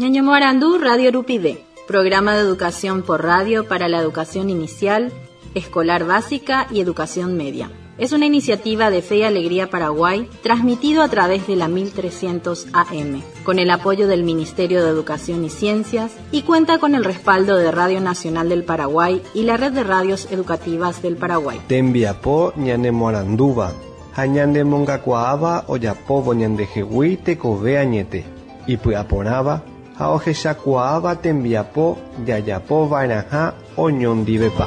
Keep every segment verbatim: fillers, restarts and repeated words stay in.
Ñañomoarandú Radio Rupide, programa de educación por radio para la educación inicial, escolar básica y educación media. Es una iniciativa de Fe y Alegría Paraguay, transmitido a través de la mil trescientos A M, con el apoyo del Ministerio de Educación y Ciencias, y cuenta con el respaldo de Radio Nacional del Paraguay y la Red de Radios Educativas del Paraguay. Tembiapó ñanemoaranduba, hañandemongakuaaba oyapobo ñandejehui tekove añete, ipy'aporãva ha ohechakuaáva tembiapo jajapo vaeraha oñondivepa.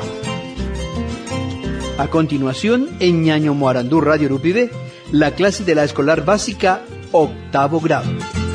A continuación, en Ñañomoarandú Radio Rupide, la clase de la escolar básica octavo grado.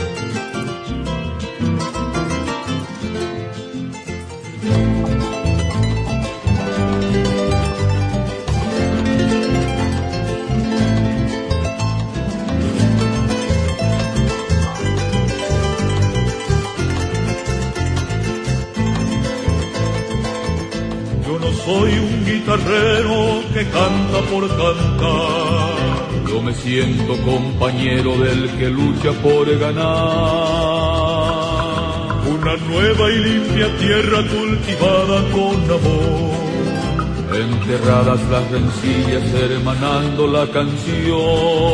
Soy un guitarrero que canta por cantar. Yo me siento compañero del que lucha por ganar. Una nueva y limpia tierra cultivada con amor. Enterradas las rencillas hermanando la canción.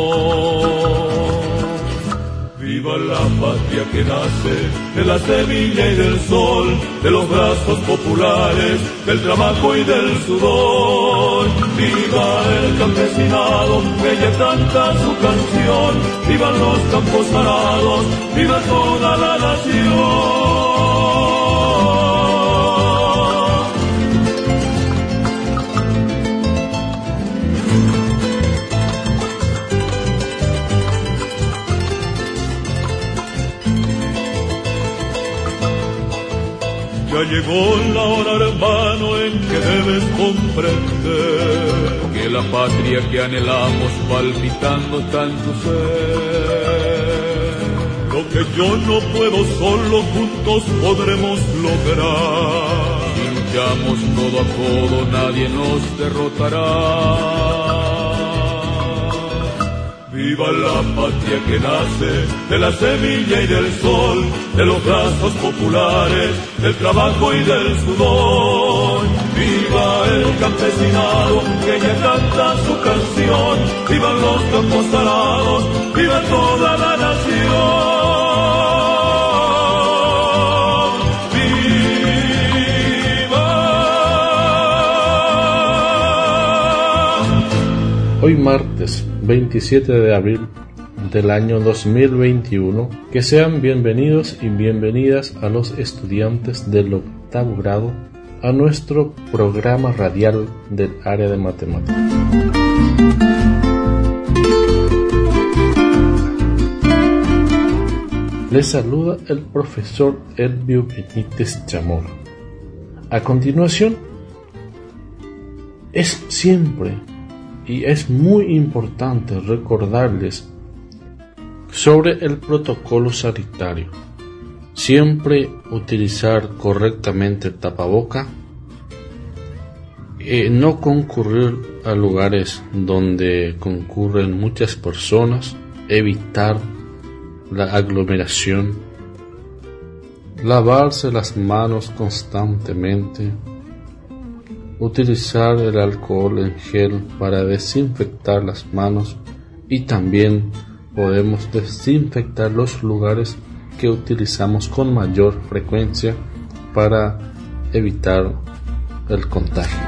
Viva la patria que nace de la semilla y del sol, de los brazos populares, del trabajo y del sudor. Viva el campesinado que ya canta su canción, vivan los campos arados, viva toda la nación. Ya llegó la hora, hermano, en que debes comprender que la patria que anhelamos palpitando está en tu ser. Lo que yo no puedo solo, juntos podremos lograr. Si luchamos codo a codo, nadie nos derrotará. Viva la patria que nace de la semilla y del sol, de los brazos populares, del trabajo y del sudor. Viva el campesinado que ya canta su canción, vivan los campos arados, viva toda la nación. Hoy martes veintisiete de abril del año dos mil veintiuno, que sean bienvenidos y bienvenidas a los estudiantes del octavo grado a nuestro programa radial del área de matemáticas. Les saluda el profesor Elvio Benítez Chamor. A continuación, es siempre y es muy importante recordarles sobre el protocolo sanitario. Siempre utilizar correctamente el tapaboca, eh, no concurrir a lugares donde concurren muchas personas, evitar la aglomeración, lavarse las manos constantemente, utilizar el alcohol en gel para desinfectar las manos, y también podemos desinfectar los lugares que utilizamos con mayor frecuencia para evitar el contagio.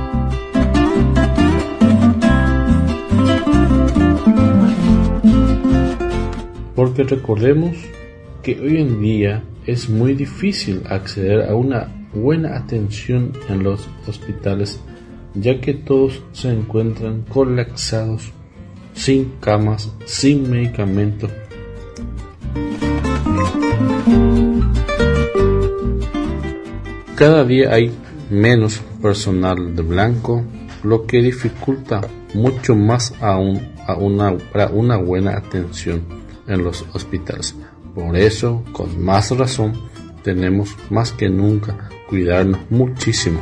Porque recordemos que hoy en día es muy difícil acceder a una buena atención en los hospitales, ya que todos se encuentran colapsados, sin camas, sin medicamentos. Cada día hay menos personal de blanco, lo que dificulta mucho más aún a una, para una buena atención en los hospitales. Por eso, con más razón, tenemos más que nunca cuidarnos muchísimo.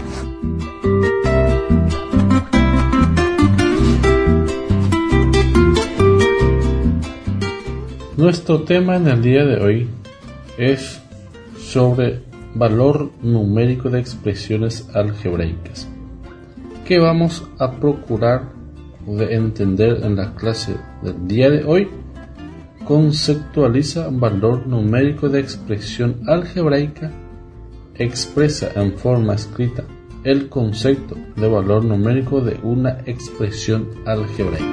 Nuestro tema en el día de hoy es sobre valor numérico de expresiones algebraicas, que vamos a procurar de entender en la clase del día de hoy. Conceptualiza valor numérico de expresión algebraica, expresa en forma escrita el concepto de valor numérico de una expresión algebraica.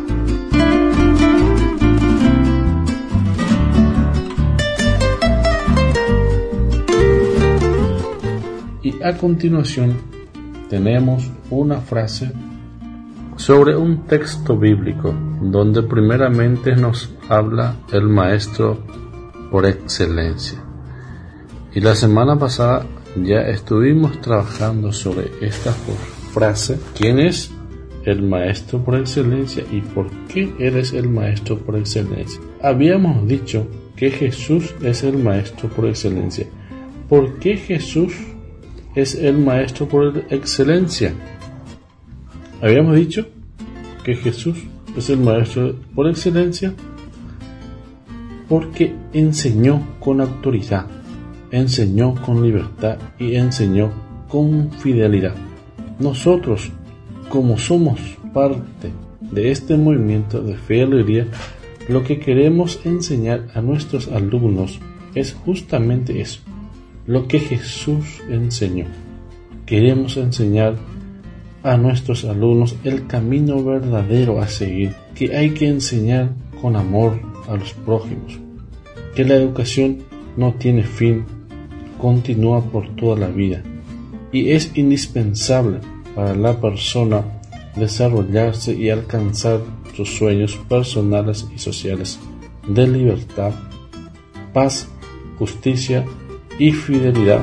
Y a continuación tenemos una frase sobre un texto bíblico donde primeramente nos habla el maestro por excelencia. Y la semana pasada ya estuvimos trabajando sobre esta frase: ¿quién es el maestro por excelencia y por qué eres el maestro por excelencia? Habíamos dicho que Jesús es el maestro por excelencia. ¿Por qué Jesús es el maestro por excelencia? Habíamos dicho que Jesús es el maestro por excelencia porque enseñó con autoridad, enseñó con libertad y enseñó con fidelidad. Nosotros, como somos parte de este movimiento de fe y alegría, lo que queremos enseñar a nuestros alumnos es justamente eso, lo que Jesús enseñó. Queremos enseñar a nuestros alumnos el camino verdadero a seguir, que hay que enseñar con amor a los prójimos, que la educación no tiene fin, continúa por toda la vida y es indispensable para la persona desarrollarse y alcanzar sus sueños personales y sociales de libertad, paz, justicia y fidelidad.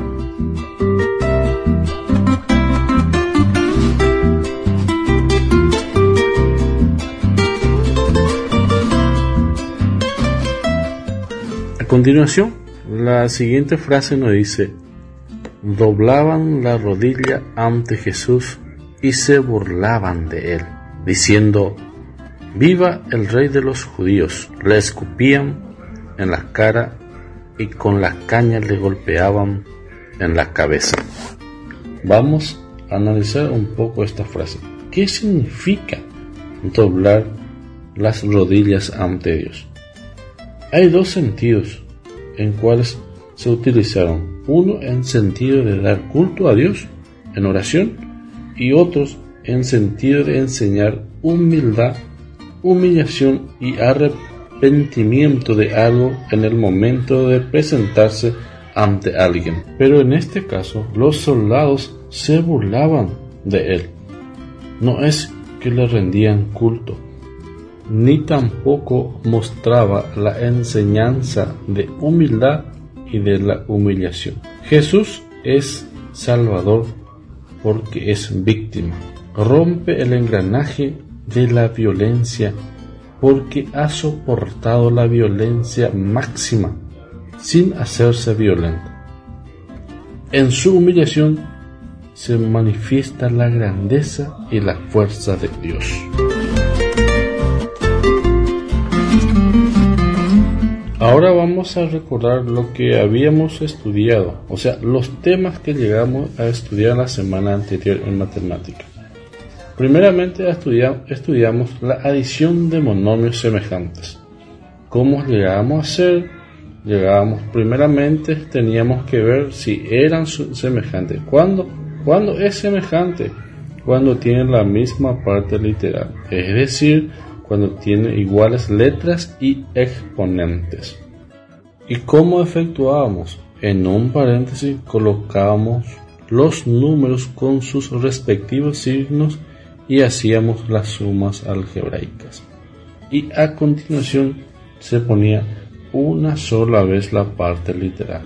A continuación, la siguiente frase nos dice: doblaban la rodilla ante Jesús y se burlaban de él, diciendo: viva el rey de los judíos. Le escupían en la cara y con la caña le golpeaban en la cabeza. Vamos a analizar un poco esta frase. ¿Qué significa doblar las rodillas ante Dios? Hay dos sentidos en cuales se utilizaron. Uno en sentido de dar culto a Dios en oración y otros en sentido de enseñar humildad, humillación y arrepentimiento de algo en el momento de presentarse ante alguien. Pero en este caso los soldados se burlaban de él. No es que le rendían culto, ni tampoco mostraba la enseñanza de humildad y de la humillación. Jesús es Salvador porque es víctima. Rompe el engranaje de la violencia porque ha soportado la violencia máxima sin hacerse violento. En su humillación se manifiesta la grandeza y la fuerza de Dios. Ahora vamos a recordar lo que habíamos estudiado, o sea, los temas que llegamos a estudiar la semana anterior en matemática. Primeramente estudiamos, estudiamos la adición de monomios semejantes. ¿Cómo llegábamos a hacer? Llegábamos, primeramente teníamos que ver si eran semejantes. ¿Cuándo? ¿Cuándo es semejante? Cuando tienen la misma parte literal, es decir, cuando tiene iguales letras y exponentes. ¿Y cómo efectuábamos? En un paréntesis colocábamos los números con sus respectivos signos y hacíamos las sumas algebraicas. Y a continuación se ponía una sola vez la parte literal.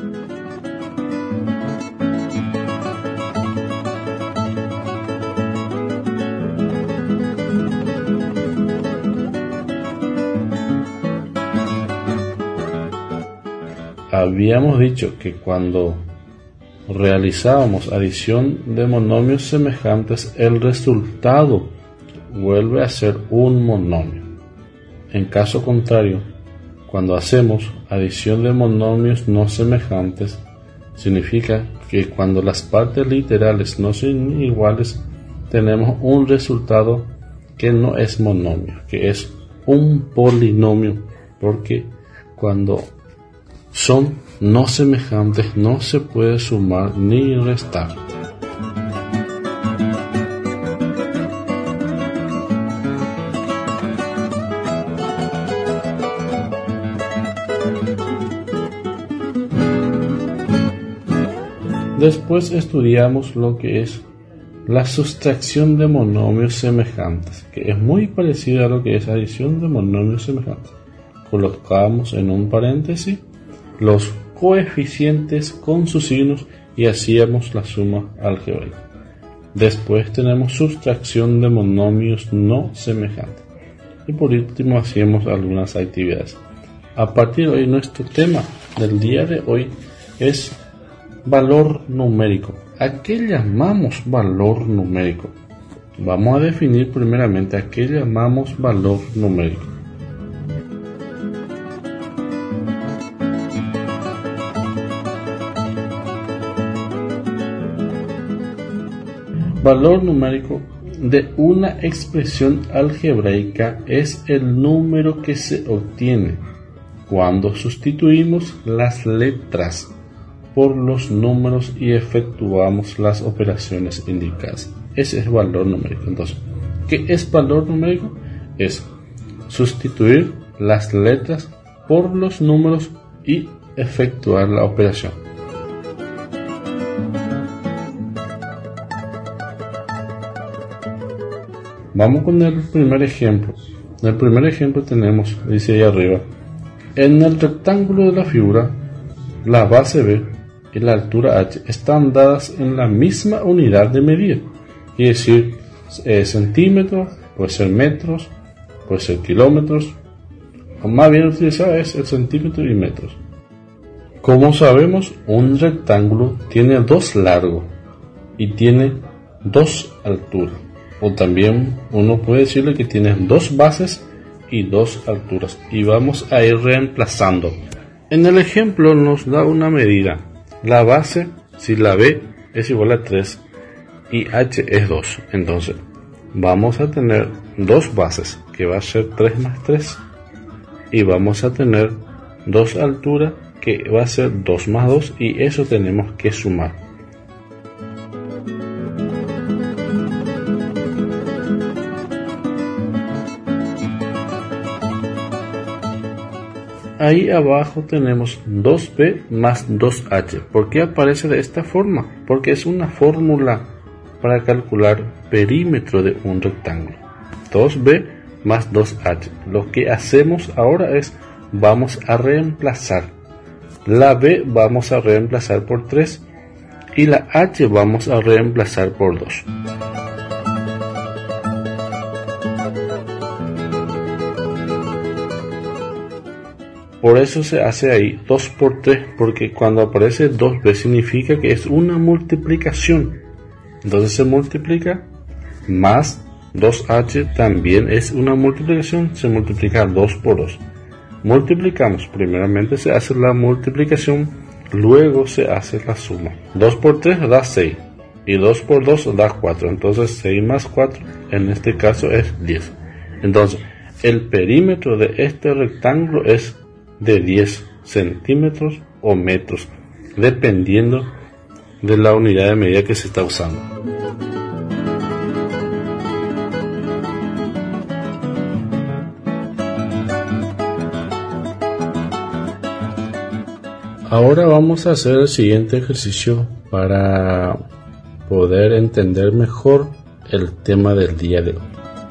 Habíamos dicho que cuando realizábamos adición de monomios semejantes, el resultado vuelve a ser un monomio. En caso contrario, cuando hacemos adición de monomios no semejantes, Significa que cuando las partes literales no son iguales, tenemos un resultado que no es monomio, que es un polinomio, porque cuando son no semejantes no se puede sumar ni restar. Después estudiamos lo que es la sustracción de monomios semejantes, que es muy parecida a lo que es adición de monomios semejantes. Colocamos en un paréntesis los coeficientes con sus signos y hacíamos la suma algebraica. Después tenemos sustracción de monomios no semejantes. Y por último hacíamos algunas actividades. A partir de hoy, nuestro tema del día de hoy es valor numérico. ¿A qué llamamos valor numérico? Vamos a definir primeramente a qué llamamos valor numérico. Valor numérico de una expresión algebraica es el número que se obtiene cuando sustituimos las letras por los números y efectuamos las operaciones indicadas. Ese es valor numérico. Entonces, ¿qué es valor numérico? Es sustituir las letras por los números y efectuar la operación. Vamos con el primer ejemplo. En el primer ejemplo tenemos, dice ahí arriba, en el rectángulo de la figura, la base B y la altura H están dadas en la misma unidad de medida, es decir, eh, centímetros, puede ser metros, puede ser kilómetros, o más bien utilizado es el centímetro y metros. Como sabemos, un rectángulo tiene dos largos y tiene dos alturas, o también uno puede decirle que tiene dos bases y dos alturas, y vamos a ir reemplazando. En el ejemplo nos da una medida. La base, si la B es igual a tres y H es dos, entonces vamos a tener dos bases, que va a ser tres más tres, y vamos a tener dos alturas, que va a ser dos más dos, y eso tenemos que sumar. Ahí abajo tenemos dos B más dos H. ¿Por qué aparece de esta forma? Porque es una fórmula para calcular perímetro de un rectángulo. dos B más dos H. Lo que hacemos ahora es, vamos a reemplazar. La B vamos a reemplazar por tres y la H vamos a reemplazar por dos. Por eso se hace ahí dos por tres, porque cuando aparece dos B significa que es una multiplicación. Entonces se multiplica más dos H también es una multiplicación, se multiplica dos por dos. Multiplicamos, primeramente se hace la multiplicación, luego se hace la suma. dos por tres da seis y dos por dos da cuatro, entonces seis más cuatro en este caso es diez. Entonces el perímetro de este rectángulo es de diez centímetros o metros, dependiendo de la unidad de medida que se está usando. Ahora vamos a hacer el siguiente ejercicio para poder entender mejor el tema del día de hoy.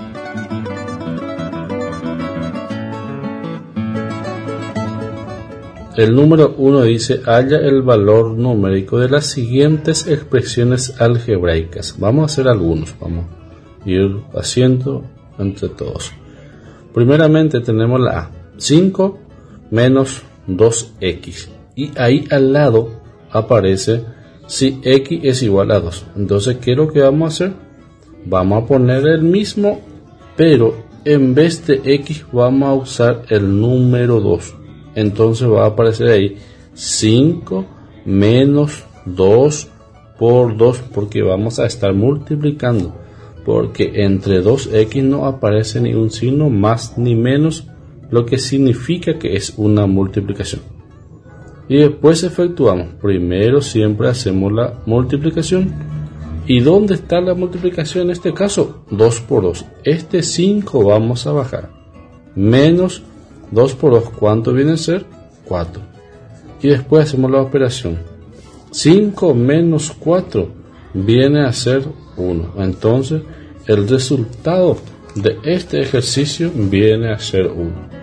El número uno dice, halla el valor numérico de las siguientes expresiones algebraicas. Vamos a hacer algunos, vamos a ir haciendo entre todos. Primeramente tenemos la A, cinco menos dos x. Y ahí al lado aparece si x es igual a dos. Entonces, ¿qué es lo que vamos a hacer? Vamos a poner el mismo, pero en vez de x vamos a usar el número dos. Entonces va a aparecer ahí cinco menos dos por dos, porque vamos a estar multiplicando, porque entre dos x no aparece ni un signo más ni menos, lo que significa que es una multiplicación. Y después efectuamos, primero siempre hacemos la multiplicación. ¿Y dónde está la multiplicación en este caso? dos por dos. Este cinco vamos a bajar. Menos dos por dos, ¿cuánto viene a ser? cuatro. Y después hacemos la operación. cinco menos cuatro viene a ser uno. Entonces, el resultado de este ejercicio viene a ser uno.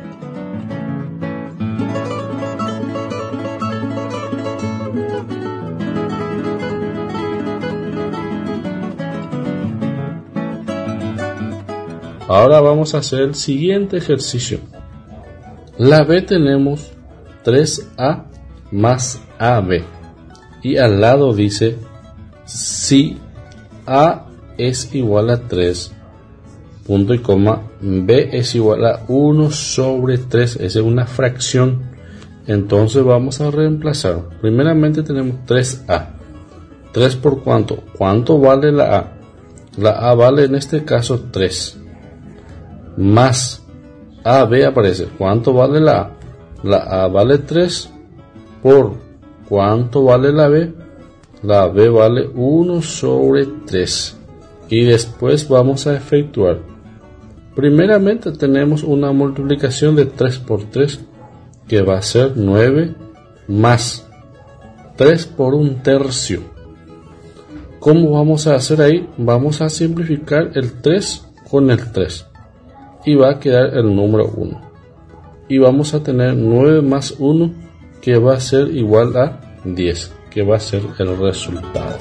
Ahora vamos a hacer el siguiente ejercicio. La B tenemos tres a más A B. Y al lado dice, si A es igual a tres, punto y coma, B es igual a uno sobre tres. Esa es una fracción. Entonces vamos a reemplazar. Primeramente tenemos tres a. ¿tres por cuánto? ¿Cuánto vale la A? La A vale en este caso tres. Más A B aparece. ¿Cuánto vale la A? La A vale tres por ¿cuánto vale la B? La B vale uno sobre tres. Y después vamos a efectuar. Primeramente tenemos una multiplicación de tres por tres, que va a ser nueve, más tres por un tercio. ¿Cómo vamos a hacer ahí? Vamos a simplificar el tres con el tres. Y va a quedar el número uno. Y vamos a tener nueve más uno, que va a ser igual a diez, que va a ser el resultado.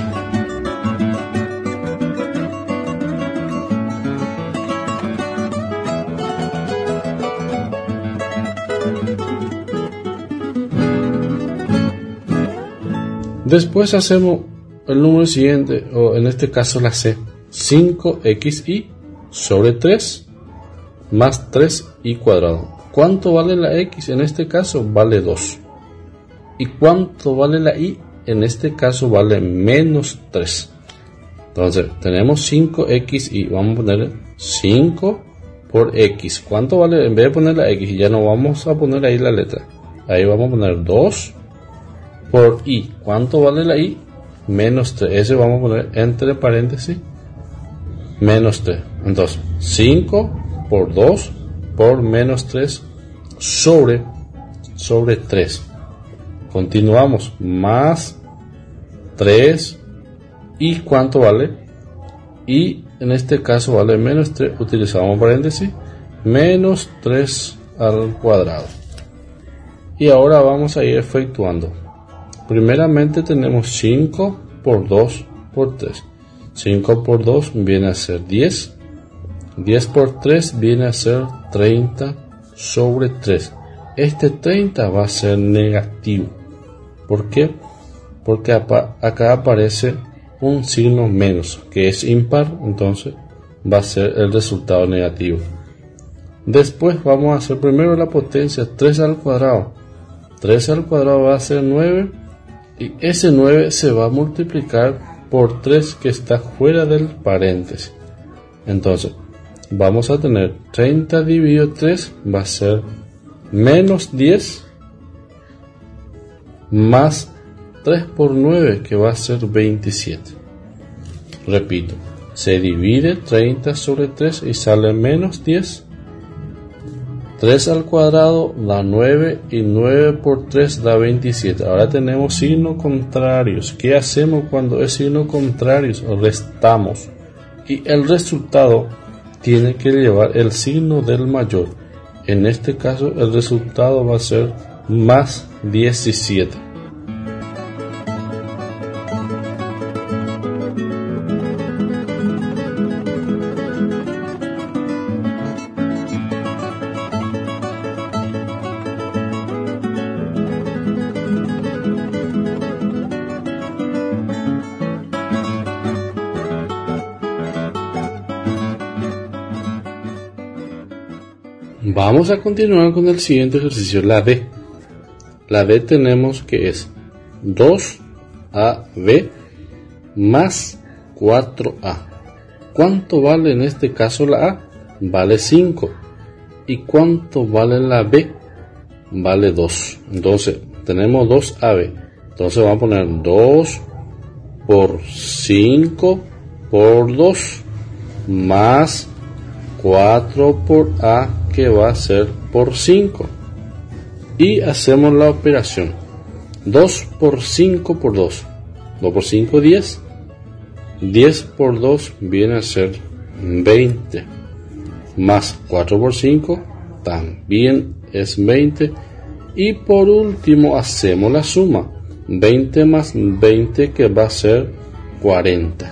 Después hacemos el número siguiente, o en este caso la C, cinco equis y sobre tres más tres y cuadrado. ¿Cuánto vale la x? En este caso vale dos. ¿Y cuánto vale la y? En este caso vale menos tres. Entonces tenemos cinco equis y vamos a poner cinco por x. ¿Cuánto vale? En vez de poner la x, ya no vamos a poner ahí la letra. Ahí vamos a poner dos por y. ¿Cuánto vale la y? Menos tres. Ese vamos a poner entre paréntesis menos tres. Entonces cinco por dos por menos tres sobre sobre tres. Continuamos, más tres. ¿Y cuánto vale? Y en este caso vale menos tres. Utilizamos paréntesis, menos tres al cuadrado. Y ahora vamos a ir efectuando. Primeramente tenemos cinco por dos por tres. cinco por dos viene a ser diez. diez por tres viene a ser treinta sobre tres. Este treinta va a ser negativo. ¿Por qué? Porque acá aparece un signo menos, que es impar, entonces va a ser el resultado negativo. Después vamos a hacer primero la potencia, tres al cuadrado. tres al cuadrado va a ser nueve, y ese nueve se va a multiplicar por tres que está fuera del paréntesis. Entonces vamos a tener treinta dividido tres, va a ser menos diez, más tres por nueve, que va a ser veintisiete. Repito, se divide treinta sobre tres y sale menos diez. tres al cuadrado da nueve y nueve por tres da veintisiete. Ahora tenemos signos contrarios. ¿Qué hacemos cuando es signo contrario? Restamos. Y el resultado tiene que llevar el signo del mayor. En este caso el resultado va a ser más diecisiete. Vamos a continuar con el siguiente ejercicio, la D. La D tenemos que es dos a b más cuatro a. ¿Cuánto vale en este caso la a? Vale cinco. ¿Y cuánto vale la b? Vale dos. Entonces tenemos dos a b. Entonces vamos a poner dos por cinco por dos más cuatro por a, que va a ser por cinco. Y hacemos la operación. dos por cinco por dos. dos por cinco, diez. diez por dos viene a ser veinte. Más cuatro por cinco también es veinte. Y por último hacemos la suma. veinte más veinte, que va a ser cuarenta.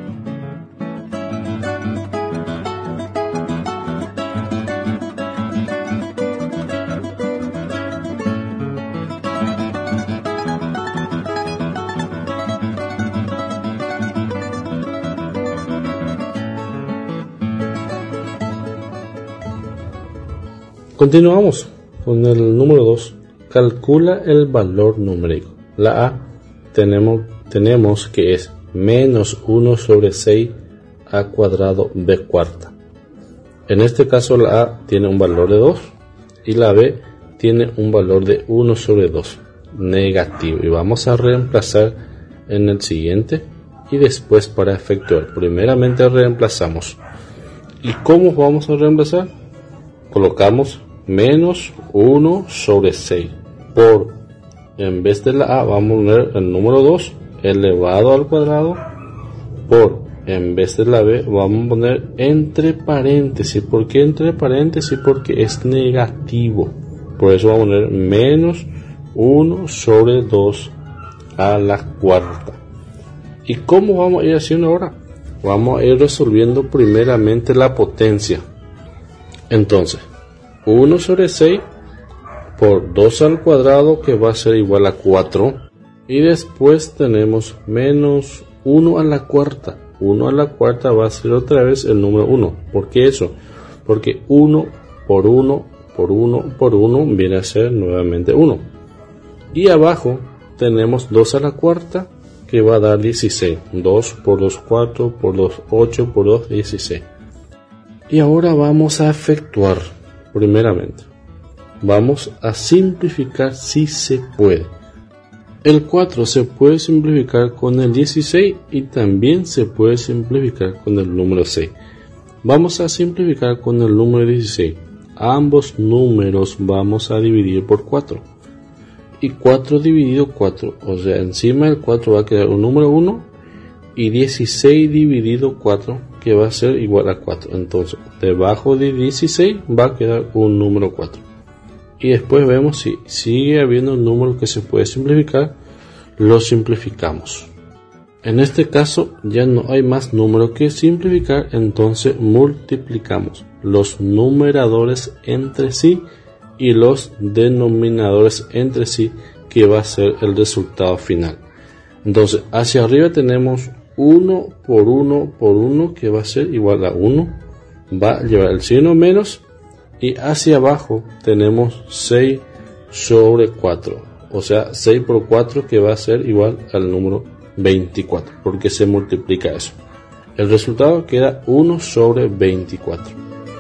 Continuamos con el número dos. Calcula el valor numérico. La a tenemos, tenemos que es menos uno sobre seis a cuadrado b cuarta. En este caso la a tiene un valor de dos y la b tiene un valor de uno sobre dos, negativo. Y vamos a reemplazar en el siguiente y después para efectuar. Primeramente reemplazamos. ¿Y cómo vamos a reemplazar? Colocamos menos uno sobre seis por, en vez de la a vamos a poner el número dos elevado al cuadrado por, en vez de la b vamos a poner entre paréntesis. ¿Por qué entre paréntesis? Porque es negativo. Por eso vamos a poner menos uno sobre dos a la cuarta. ¿Y cómo vamos a ir haciendo ahora? Vamos a ir resolviendo primeramente la potencia. Entonces uno sobre seis por dos al cuadrado, que va a ser igual a cuatro. Y después tenemos menos uno a la cuarta. uno a la cuarta va a ser otra vez el número uno. ¿Por qué eso? Porque uno por uno por uno por uno viene a ser nuevamente uno. Y abajo tenemos dos a la cuarta, que va a dar dieciséis. dos por dos, cuatro, por dos, ocho, por dos, dieciséis. Y ahora vamos a efectuar. Primeramente, vamos a simplificar si se puede. El cuatro se puede simplificar con el dieciséis y también se puede simplificar con el número seis. Vamos a simplificar con el número dieciséis. Ambos números vamos a dividir por cuatro. Y cuatro dividido cuatro, o sea, encima del cuatro va a quedar un número uno y dieciséis dividido cuatro, que va a ser igual a cuatro. Entonces, debajo de dieciséis va a quedar un número cuatro. Y después vemos si sigue habiendo un número que se puede simplificar, lo simplificamos. En este caso ya no hay más número que simplificar, entonces multiplicamos los numeradores entre sí y los denominadores entre sí, que va a ser el resultado final. Entonces, hacia arriba tenemos uno por uno por uno, que va a ser igual a uno, va a llevar el signo menos, y hacia abajo tenemos seis sobre cuatro, o sea seis por cuatro, que va a ser igual al número veinticuatro, porque se multiplica eso. El resultado queda uno sobre veinticuatro.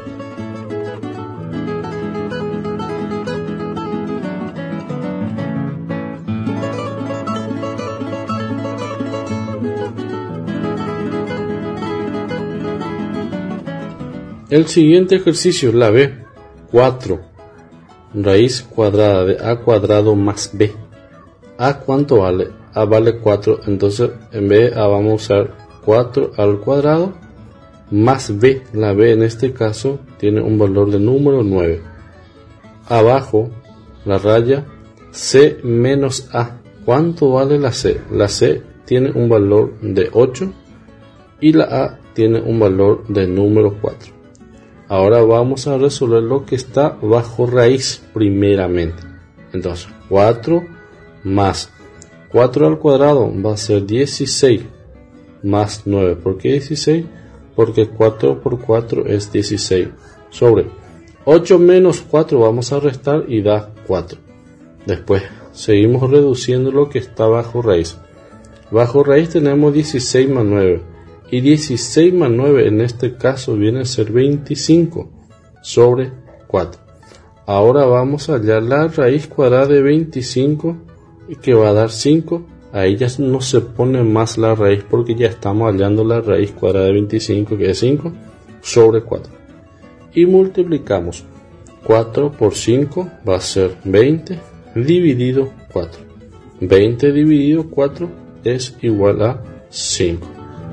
El siguiente ejercicio, la b, cuatro, raíz cuadrada de a cuadrado más b. ¿A cuánto vale? A vale cuatro, entonces en vez de a vamos a usar cuatro al cuadrado más b. La b en este caso tiene un valor de número nueve. Abajo, la raya c menos a. ¿Cuánto vale la c? La c tiene un valor de ocho y la a tiene un valor de número cuatro. Ahora vamos a resolver lo que está bajo raíz primeramente. Entonces, cuatro más cuatro al cuadrado va a ser dieciséis más nueve. ¿Por qué dieciséis? Porque cuatro por cuatro es dieciséis. Sobre ocho menos cuatro vamos a restar y da cuatro. Después seguimos reduciendo lo que está bajo raíz. Bajo raíz tenemos dieciséis más nueve, y dieciséis más nueve en este caso viene a ser veinticinco sobre cuatro. Ahora vamos a hallar la raíz cuadrada de veinticinco, que va a dar cinco. Ahí ya no se pone más la raíz porque ya estamos hallando la raíz cuadrada de veinticinco, que es cinco, sobre cuatro. Y multiplicamos. cuatro por cinco va a ser veinte dividido cuatro. veinte dividido cuatro es igual a cinco.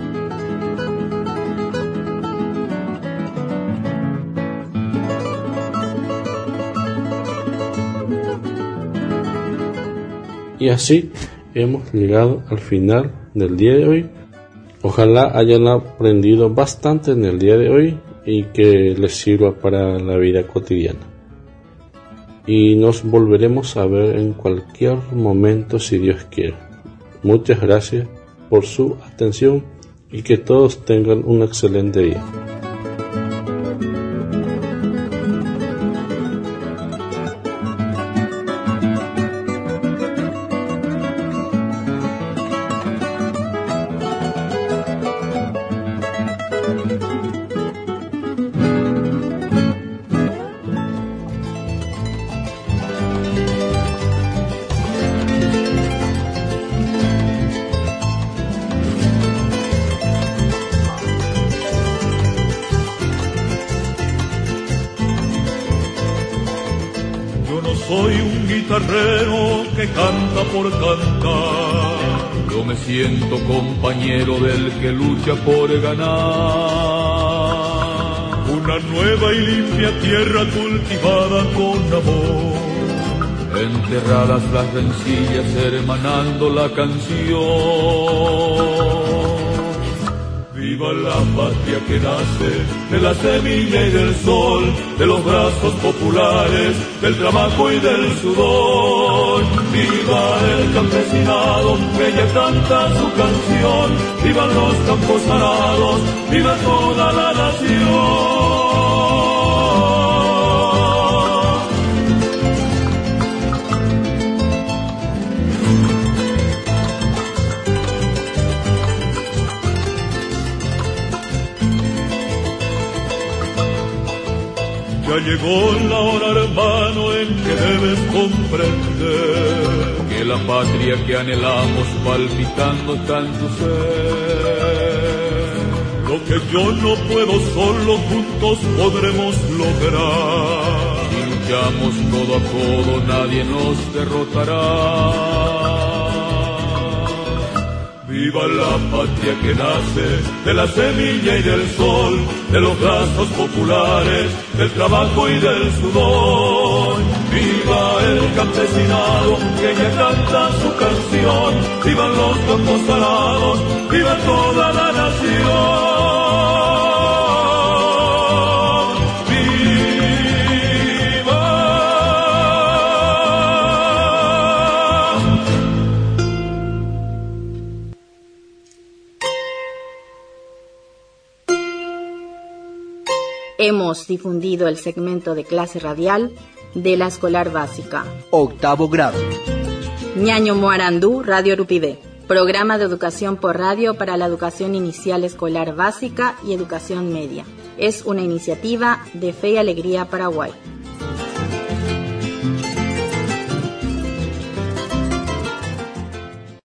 Y así hemos llegado al final del día de hoy. Ojalá hayan aprendido bastante en el día de hoy y que les sirva para la vida cotidiana. Y nos volveremos a ver en cualquier momento si Dios quiere. Muchas gracias por su atención y que todos tengan un excelente día. Soy un guitarrero que canta por cantar. Yo me siento compañero del que lucha por ganar. Una nueva y limpia tierra cultivada con amor. Enterradas las rencillas hermanando la canción. Viva la patria que nace de la semilla y del sol, de los brazos populares, del trabajo y del sudor. Viva el campesinado que ya canta su canción, vivan los campos arados, viva toda la nación. Ya llegó la hora, hermano, en que debes comprender que la patria que anhelamos palpitando está en tu ser. Lo que yo no puedo solo, juntos podremos lograr. Si luchamos codo a codo, nadie nos derrotará. Viva la patria que nace de la semilla y del sol, de los brazos populares, del trabajo y del sudor. Viva el campesinado que ya canta su canción, vivan los campos alados, viva toda la nación. Hemos difundido el segmento de clase radial de la escolar básica. Octavo grado. Ñaño Moarandú, Radio Urupide. Programa de educación por radio para la educación inicial escolar básica y educación media. Es una iniciativa de Fe y Alegría Paraguay.